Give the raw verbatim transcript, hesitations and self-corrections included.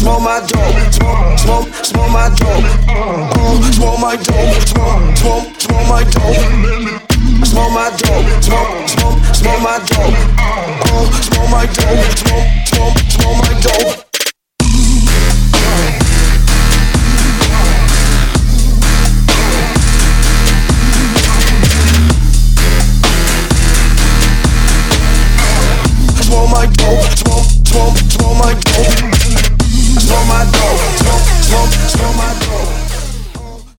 smoke my dope, smoke, smoke, smoke my dope. Uh, smoke my dope, smoke, smoke, smoke my dope. Smoke my dope, smoke, smoke, smoke my dope. Uh, smoke my dope, smoke, smoke, smoke my dope.